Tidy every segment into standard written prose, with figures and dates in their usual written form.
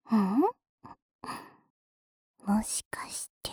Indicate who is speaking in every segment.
Speaker 1: ん？もしかして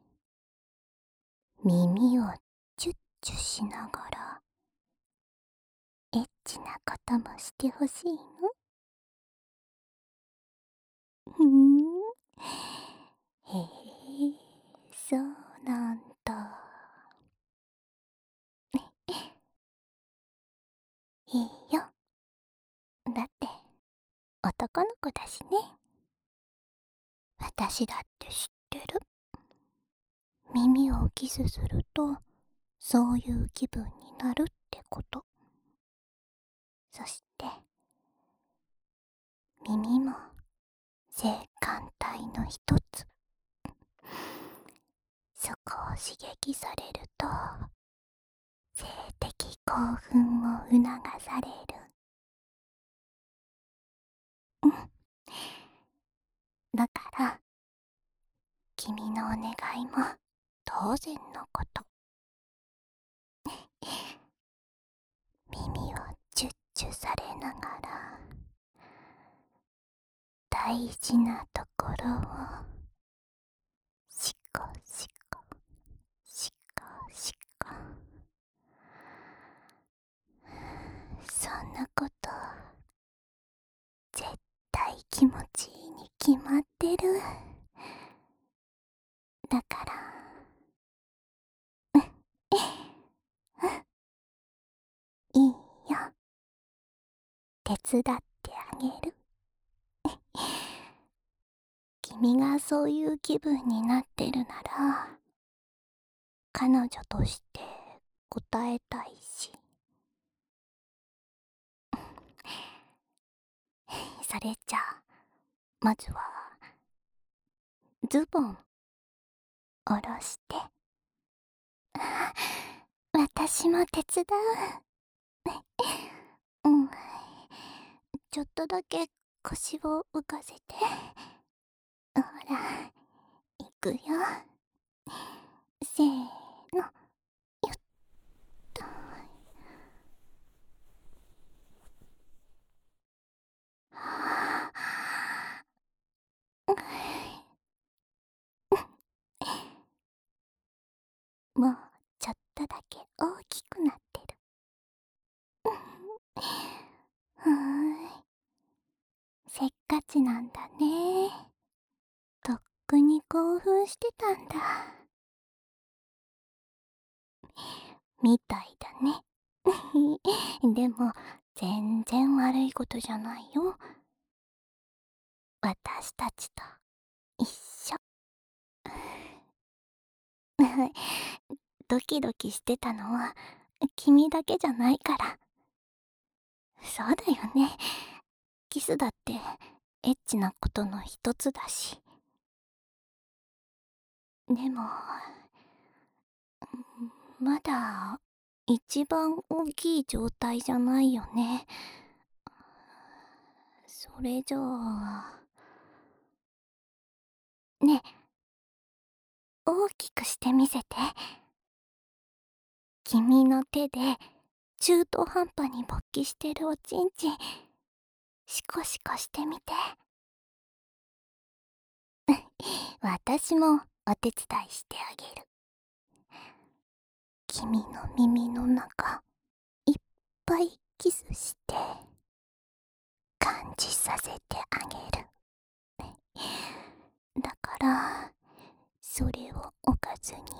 Speaker 1: 耳をチュッチュしながらエッチなこともしてほしいの？ふん。へえ、そうなんだ。いいよ。だって男の子だしね。私だって知ってる。耳をキスするとそういう気分になるってこと。そして耳も性感帯の一つ。そこを刺激されると性的興奮を促される。うん。だから君のお願いも当然のこと。耳をチュッチュされながら大事なところをシコシコシコシコ。そんなこと絶対気持ちいいに決まってる。だからいいよ。手伝ってあげる。君がそういう気分になってるなら彼女として答えたいし。それじゃあまずはズボン下ろして。私も手伝う。うん。ちょっとだけ腰を浮かせて。ほら、いくよ。せーの、よっと。はぁ。もうちょっとだけ大きくなってる。ふーん。せっかちなんだね。とっくに興奮してたんだ。みたいだね。でも全然悪いことじゃないよ。私たちと一緒。ドキドキしてたのは君だけじゃないから。そうだよね。キスだってエッチなことの一つだし。でもまだ一番大きい状態じゃないよね。それじゃあね、大きくしてみせて。君の手で中途半端に勃起してるおちんちんシコシコしてみて。私もお手伝いしてあげる。君の耳の中いっぱいキスして感じさせてあげる。だからそれをおかずに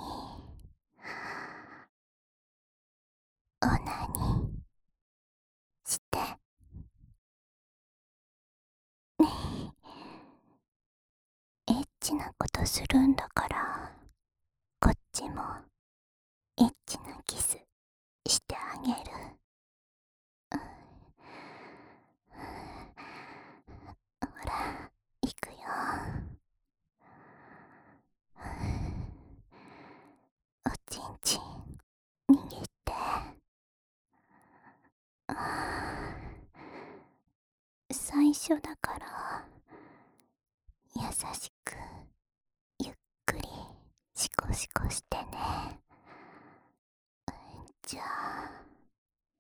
Speaker 1: オナニーして。エッチなことするんだからこっちもエッチなキスしてあげる。ほら、いくよ。おちんちん握って。最初だから優しくゆっくりシコシコしてね。じゃあ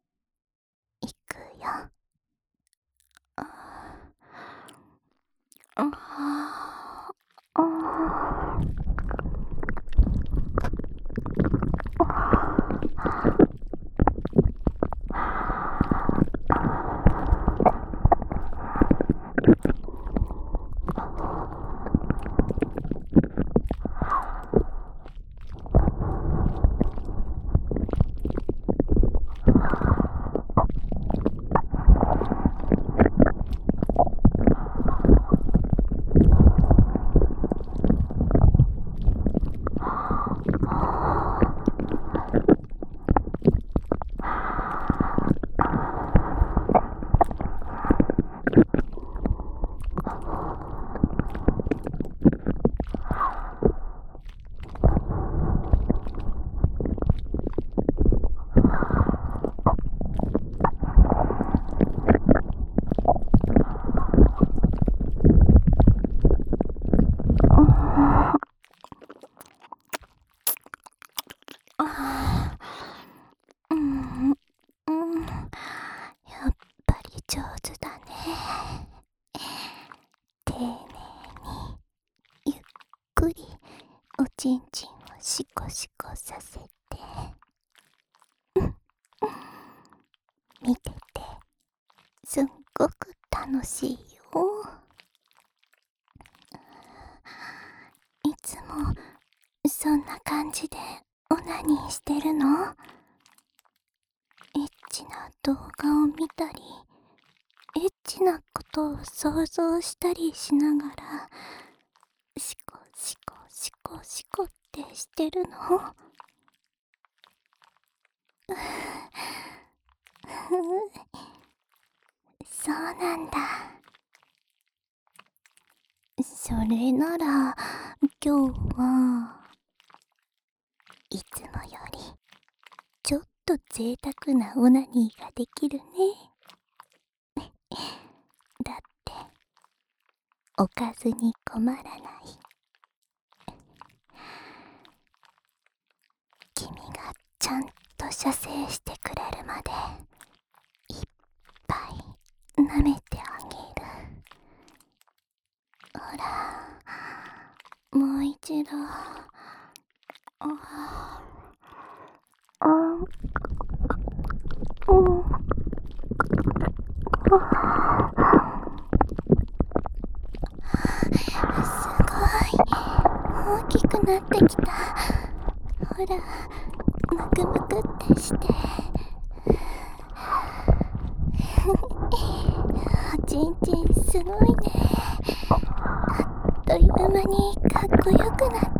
Speaker 1: いくよ。 やっぱり上手だね。丁寧にゆっくりおちんちんをシコシコさせて見ててすっごく楽しいよ。いつもそんな感じでオナニーしてるの？エッチな動画を見たりエッチなことを想像したりしながらシコシコシコシコってしてるの？そうなんだ。それなら今日はいつもよりちょっと贅沢なオナニーができるね。だっておかずに困らない。君がちゃんと射精してくれるまでいっぱい舐めてあげる。ほら、もう一度。すごい大きくなってきた。ほら、むくむくってして。おちんちんすごいね。あっという間にかっこよくなった。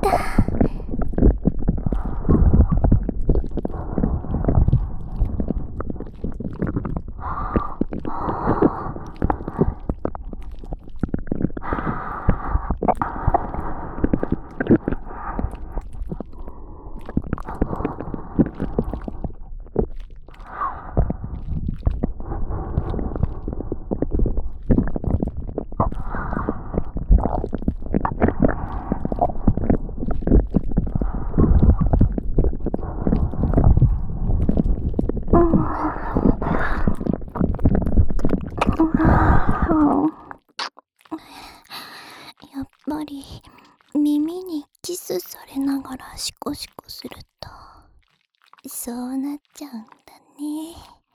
Speaker 1: やっぱり耳にキスされながらシコシコするとそうなっちゃうんだね。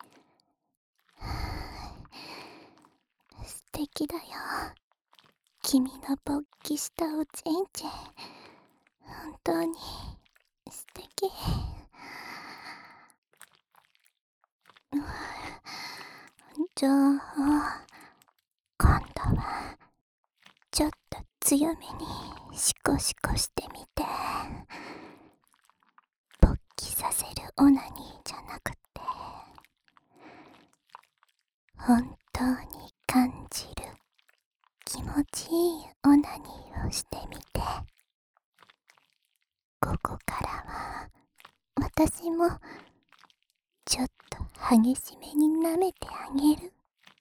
Speaker 1: 素敵だよ、君の勃起したおちんちん。本当に素敵。じゃあ今度はちょっと強めにシコシコしてみて。勃起させるオナニーじゃなくて本当に感じる気持ちいいオナニーをしてみて。ここからは私もちょっと激しめに舐めてあげる。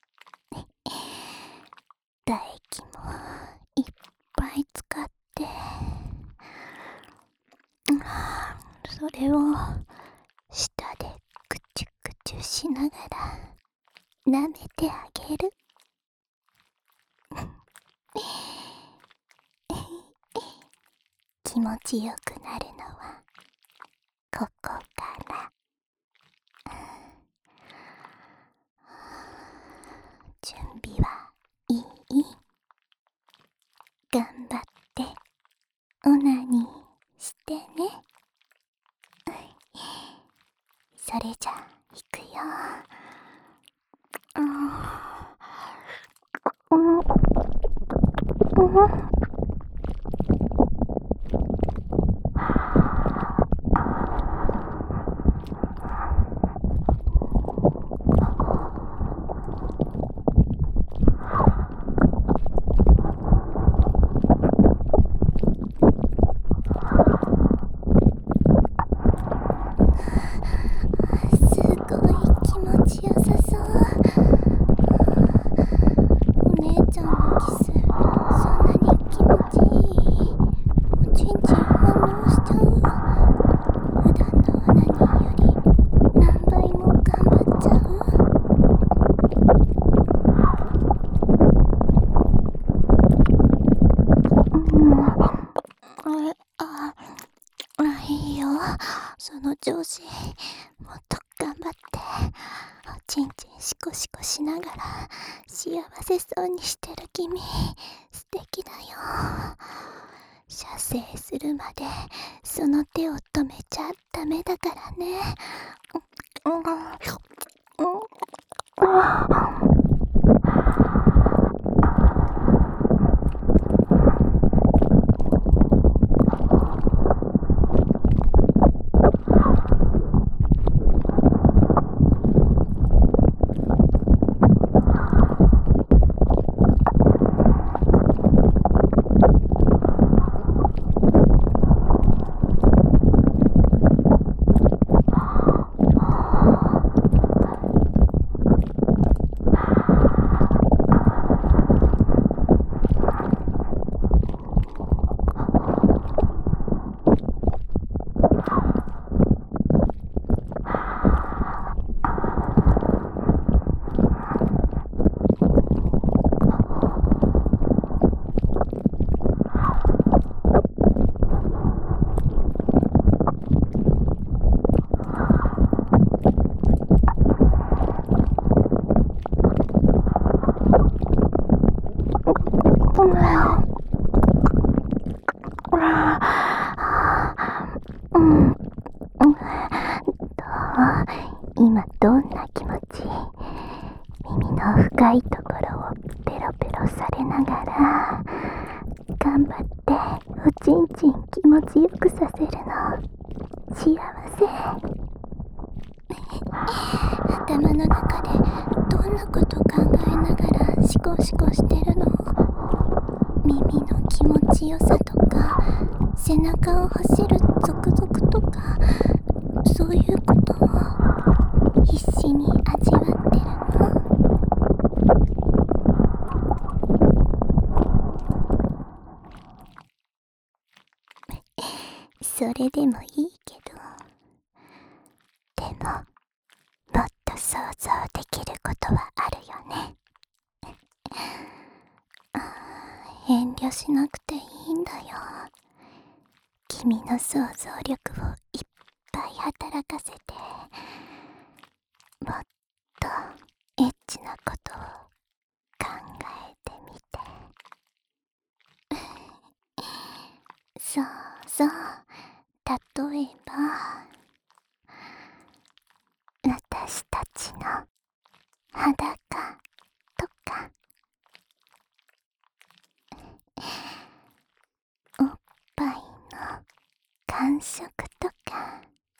Speaker 1: 唾液もいっぱい使ってそれを舌でクチュクチュしながら舐めてあげる。 気持ちよくなるのはここから。準備はいい？頑張ってオナニーしてね。それじゃいくよ。すごい気持ちよさそう。お姉ちゃんのキス、そんなに気持ちいい？おちんちん反応しちゃう。普段のオナニーより何倍も頑張っちゃう。いいよ。その調子。もっと頑張って。おちんちんシコシコしながら幸せそうにしてる君、素敵だよ。射精するまでその手を止めちゃダメだからね。今どんな気持ち？耳の深いところをペロペロされながら頑張っておちんちん気持ちよくさせるの幸せ。頭の中でどんなこと考えながらシコシコしてるの？耳の気持ちよさとか背中を走るゾクゾクとか、そういうことを必死に味わってるの？それでもいいけど、でももっと想像できることはあるよね。遠慮しなくていいんだよ。君の想像力をいっぱい働かせて、もっとエッチなことを考えてみて。そうそう、例えば私たちの裸とか、おっぱいの感触とか、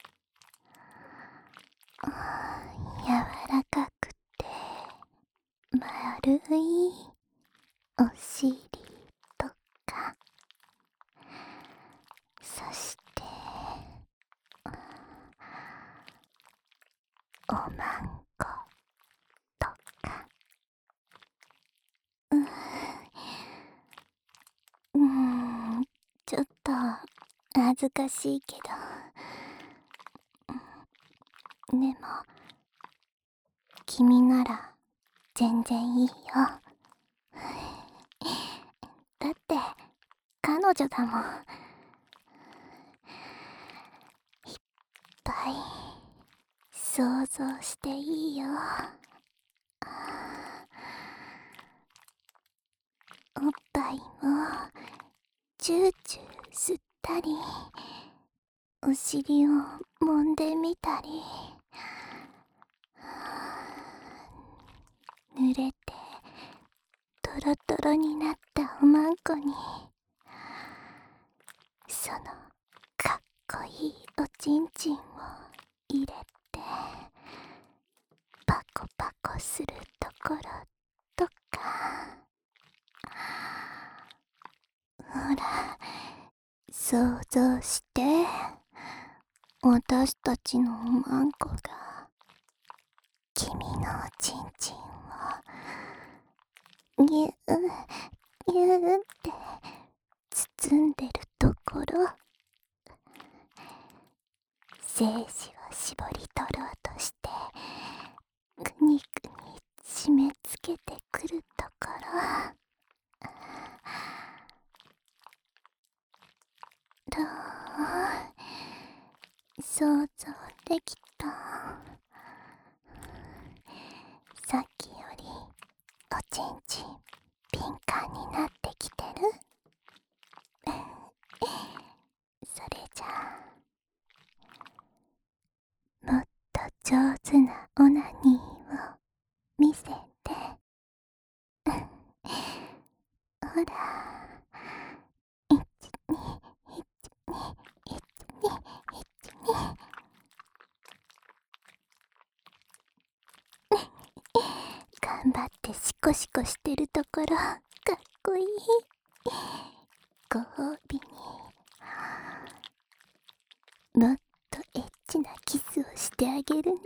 Speaker 1: 柔らかくて丸いお尻とか、そしておまんことか。ちょっと恥ずかしいけど、でも君なら全然いいよ。だって彼女だもん。 想像していいよ。おっぱいもチューチュー吸ったり、お尻を揉んでみたり、濡れてトロトロになったおまんこに、そのかっこいいおちんちんを入れてパコパコするところとか、ほら想像して、私たちのおまんこが君のおちんちんをぎゅーぎゅーって包んでるところ、精子を絞り取ろうとしてグニグニ締め付けてくるところ、どう？想像できた？さっきよりおちんちん敏感になってきてる？それじゃあ、もっと上手なオナニーを見せて。ほら、頑張ってシコシコしてるところかっこいい。ご褒美にもっとエッチなキスをしてあげるね。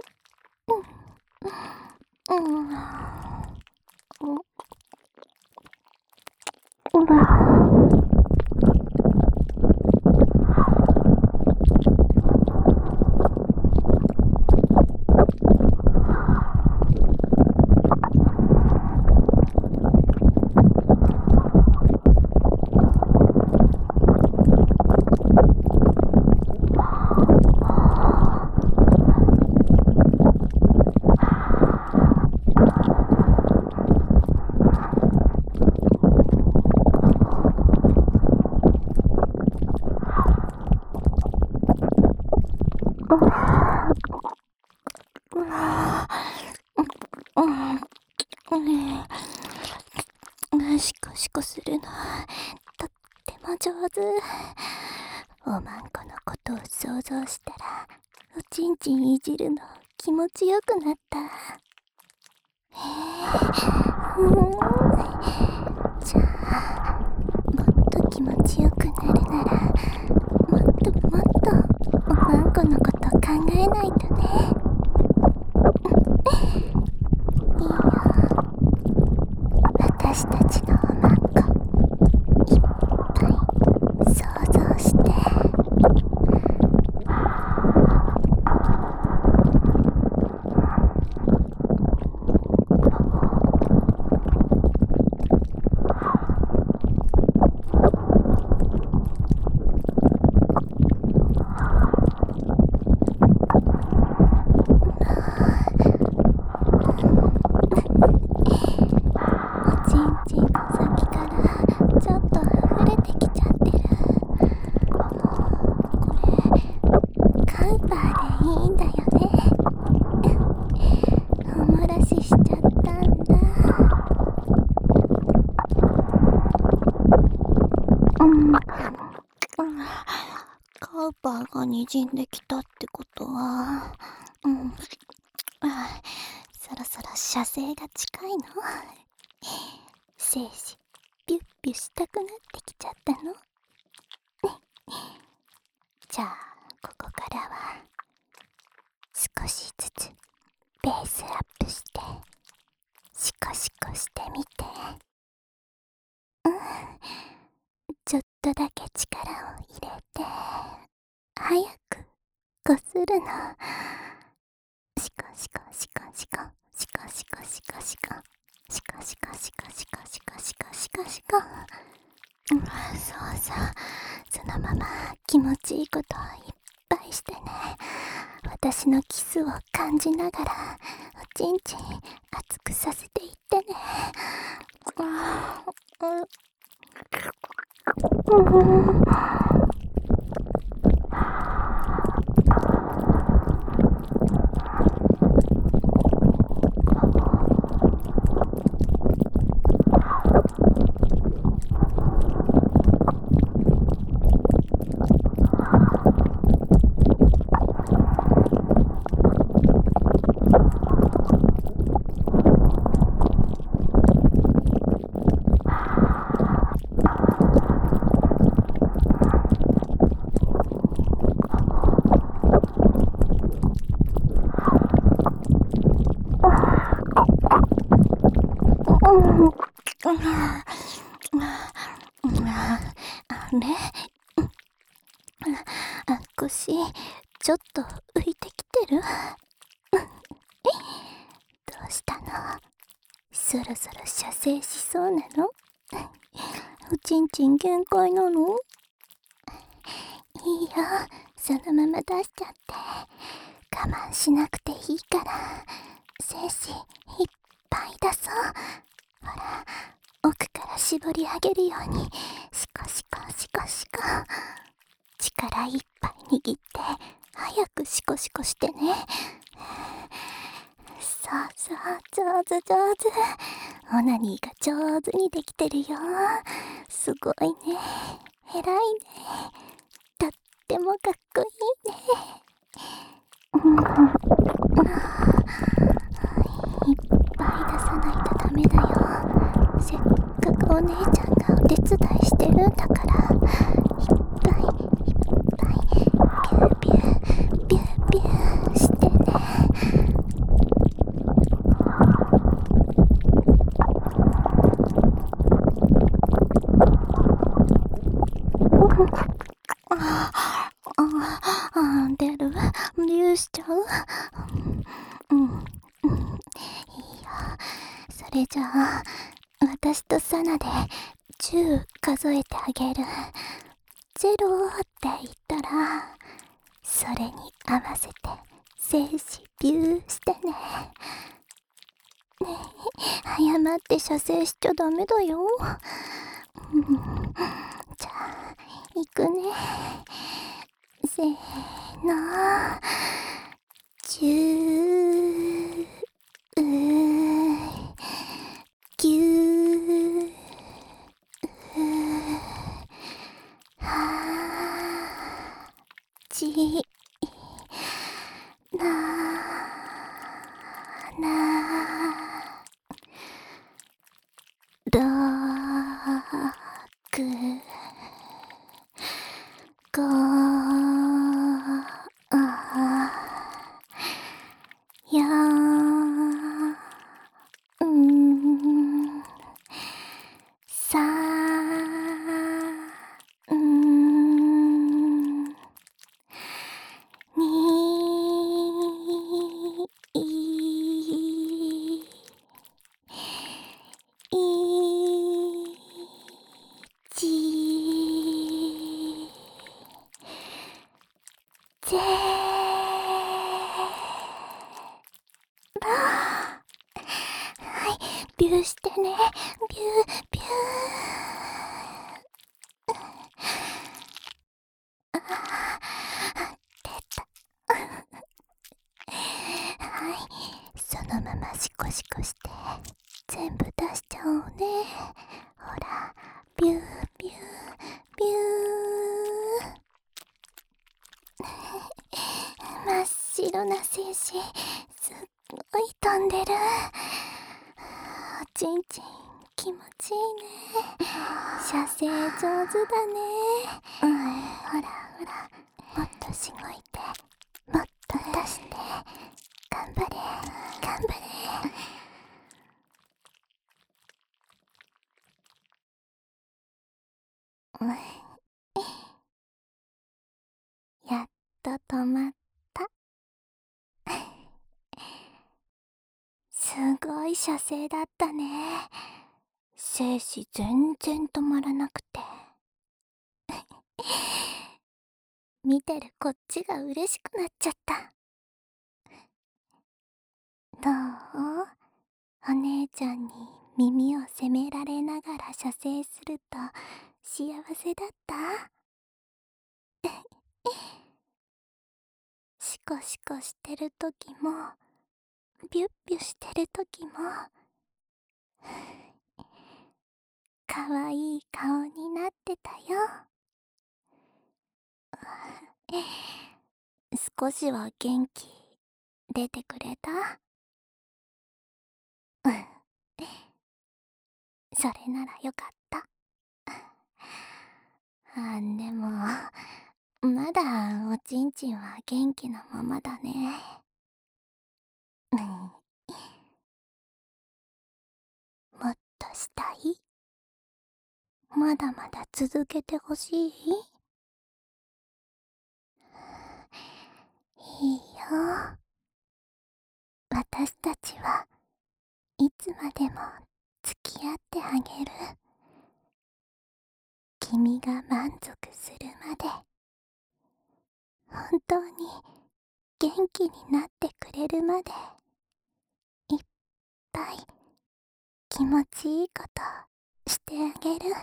Speaker 1: シコシコするのとっても上手。おまんこのことを想像したらおちんちんいじるの気持ちよくなった。じゃあもっと気持ちよくなるなら、もっともっとおまんこのこと考えないとね。いいよ、私たちのおまんこいっぱい想像して。おちんちんの先からちょっと溢れてきちゃってる。これカウパーでいいんだよね。おもらししちゃったんだ。カウパーがにじんできたってことは、そろそろ射精が近いの？精子ピュッピュしたくなってきちゃったの？じゃあここからは少しずつペースアップしてシコシコしてみて。ちょっとだけ力を入れて早くこするの。シコシコシコシコシコシコシコシコシコシコシコシコシコシコシコシコ。そうそう、そのまま気持ちいいことをいっぱいしてね。 私のキスを感じながらおちんちん熱くさせていってね。ね、腰ちょっと浮いてきてる？どうしたの？そろそろ射精しそうなの？おちんちん限界なの？いいよ、そのまま出しちゃって。我慢しなくていいから精子いっぱい出そう。ほら、奥から絞り上げるようにシコシコシコシコ。力いっぱい握って早くシコシコしてね。そうそう、上手上手。オナニーが上手にできてるよ。すごいね、偉いね。とってもかっこいいね。いっぱい出さないとダメだよ。せっかくお姉ちゃんがお手伝いしてるんだから、いっぱいいっぱいビュービュービュービューしてね。出る？ビューしちゃう？いいよ。それじゃあ私とサナで10数えてあげる。0って言ったらそれに合わせて精子ビューしてね。誤って射精しちゃダメだよ。じゃあいくね。せーの。10、9、8、7、6、5、4、3、2、ビューしてね。ビュービュー。出た。はい、そのままシコシコして全部出しちゃおうね。ほら、ビュービュービュー。真っ白な精子すっごい飛んでる。おちんちん気持ちいいね。射精上手だね。ほらほら、もっとしごいて、もっと出して、頑張れ頑張れ。やっと止まった。すごい射精だったね。精子全然止まらなくて見てるこっちが嬉しくなっちゃった。 どう？お姉ちゃんに耳を責められながら射精すると幸せだった？シコシコしてる時もビュッビュしてる時もかわいい顔になってたよ。少しは元気出てくれた？うん、それならよかった。でもまだおちんちんは元気なままだね。うん、もっとしたい？まだまだ続けてほしい？いいよ。私たちはいつまでも付き合ってあげる。君が満足するまで、本当に元気になってくれるまで、いっぱい気持ちいいことしてあげる。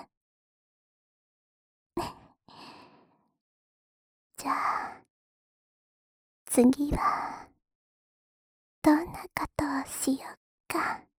Speaker 1: じゃあ次はどんなことをしよっか。